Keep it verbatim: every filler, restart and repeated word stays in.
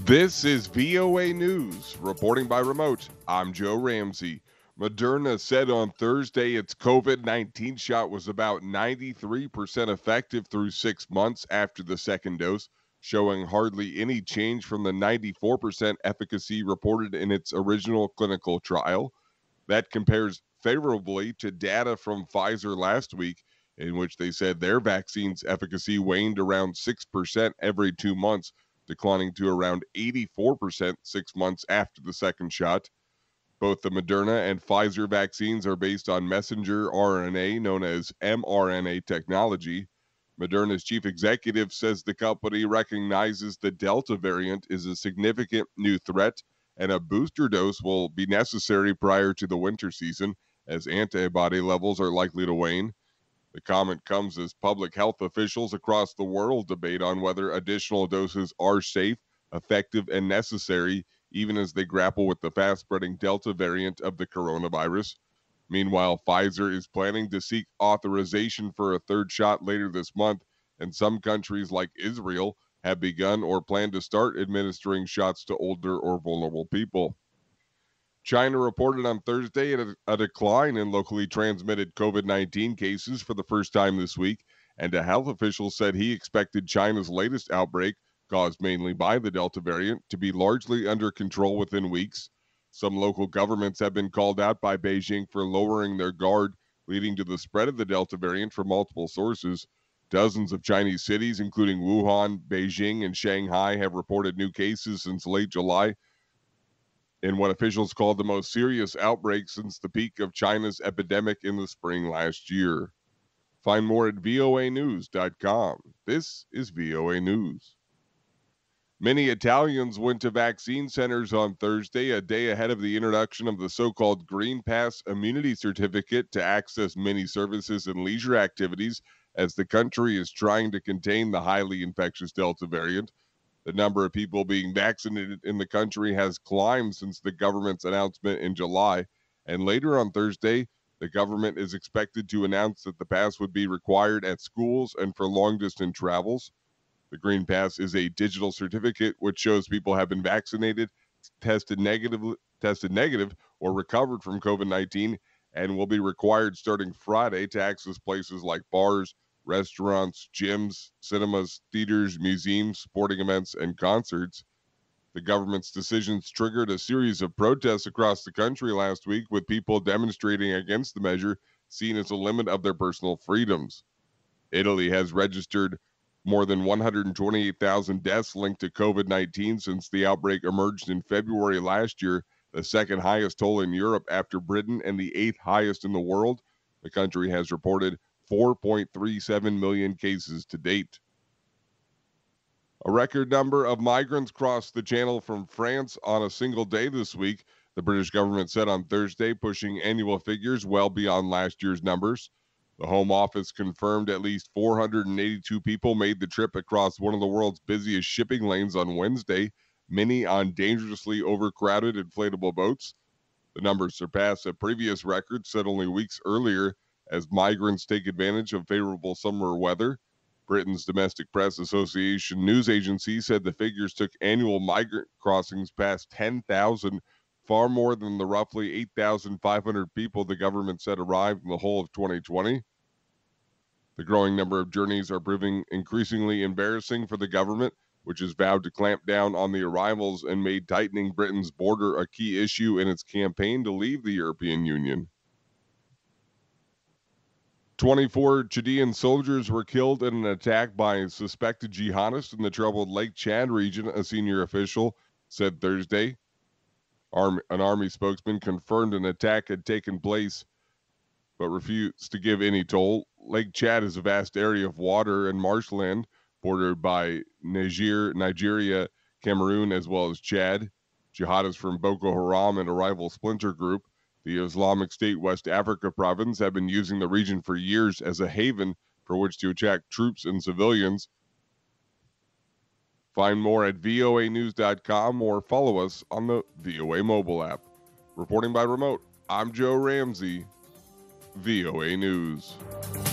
This is V O A News. Reporting by remote, I'm Joe Ramsey. Moderna said on Thursday its COVID nineteen shot was about ninety-three percent effective through six months after the second dose, showing hardly any change from the ninety-four percent efficacy reported in its original clinical trial. That compares favorably to data from Pfizer last week, in which they said their vaccine's efficacy waned around six percent every two months, declining to around eighty-four percent six months after the second shot. Both the Moderna and Pfizer vaccines are based on messenger R N A, known as mRNA technology. Moderna's chief executive says the company recognizes the Delta variant is a significant new threat, and a booster dose will be necessary prior to the winter season, as antibody levels are likely to wane. The comment comes as public health officials across the world debate on whether additional doses are safe, effective, and necessary, even as they grapple with the fast-spreading Delta variant of the coronavirus. Meanwhile, Pfizer is planning to seek authorization for a third shot later this month, and some countries like Israel have begun or plan to start administering shots to older or vulnerable people. China reported on Thursday a, a decline in locally transmitted COVID nineteen cases for the first time this week, and a health official said he expected China's latest outbreak, caused mainly by the Delta variant, to be largely under control within weeks. Some local governments have been called out by Beijing for lowering their guard, leading to the spread of the Delta variant from multiple sources. Dozens of Chinese cities, including Wuhan, Beijing, and Shanghai, have reported new cases since late July, in what officials called the most serious outbreak since the peak of China's epidemic in the spring last year. Find more at V O A news dot com. This is V O A News. Many Italians went to vaccine centers on Thursday, a day ahead of the introduction of the so-called Green Pass immunity certificate to access many services and leisure activities, as the country is trying to contain the highly infectious Delta variant. The number of people being vaccinated in the country has climbed since the government's announcement in July, and later on Thursday, the government is expected to announce that the pass would be required at schools and for long-distance travels. The Green Pass is a digital certificate which shows people have been vaccinated, tested negative, tested negative, or recovered from COVID nineteen, and will be required starting Friday to access places like bars, restaurants, gyms, cinemas, theaters, museums, sporting events, and concerts. The government's decisions triggered a series of protests across the country last week, with people demonstrating against the measure seen as a limit of their personal freedoms. Italy has registered more than one hundred twenty-eight thousand deaths linked to COVID nineteen since the outbreak emerged in February last year, the second highest toll in Europe after Britain and the eighth highest in the world. The country has reported four point three seven million cases to date. A record number of migrants crossed the channel from France on a single day this week, the British government said on Thursday, pushing annual figures well beyond last year's numbers. The Home Office confirmed at least four hundred eighty-two people made the trip across one of the world's busiest shipping lanes on Wednesday, many on dangerously overcrowded inflatable boats. The number surpassed a previous record set only weeks earlier, as migrants take advantage of favorable summer weather. Britain's Domestic Press Association news agency said the figures took annual migrant crossings past ten thousand, far more than the roughly eight thousand five hundred people the government said arrived in the whole of twenty twenty. The growing number of journeys are proving increasingly embarrassing for the government, which has vowed to clamp down on the arrivals and made tightening Britain's border a key issue in its campaign to leave the European Union. twenty-four Chadian soldiers were killed in an attack by suspected jihadists in the troubled Lake Chad region, a senior official said Thursday. Army, an army spokesman confirmed an attack had taken place, but refused to give any toll. Lake Chad is a vast area of water and marshland bordered by Niger, Nigeria, Cameroon, as well as Chad. Jihadists from Boko Haram and a rival splinter group, the Islamic State West Africa province, have been using the region for years as a haven for which to attract troops and civilians. Find more at V O A news dot com or follow us on the V O A mobile app. Reporting by remote, I'm Joe Ramsey, V O A News.